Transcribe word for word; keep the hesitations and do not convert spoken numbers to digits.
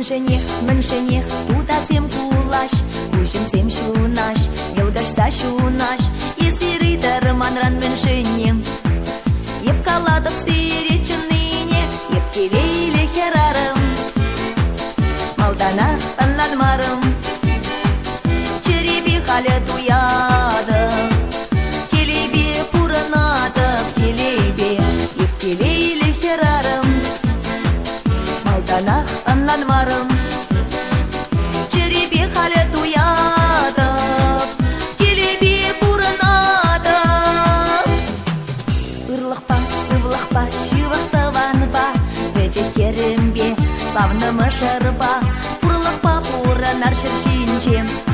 Міншенех, міншенех, тутасем кулаш, ушимсем шунаш, елгашса шунаш, есиритер манран міншенем. Еп каладық сиречініне, еп келейлі херарым, малдана анладмарым, черебе халі туяды, келебе пұрынатып, келебе, еп келейлі херарым, малдана анладмарым, черебе халі туядып, келебе пұрынатып. Ырлықпа, сывлықпа, шывықтыванба, бәжекерімбе, савнымы шырба, пұрлықпа пұрынар шыршинчем.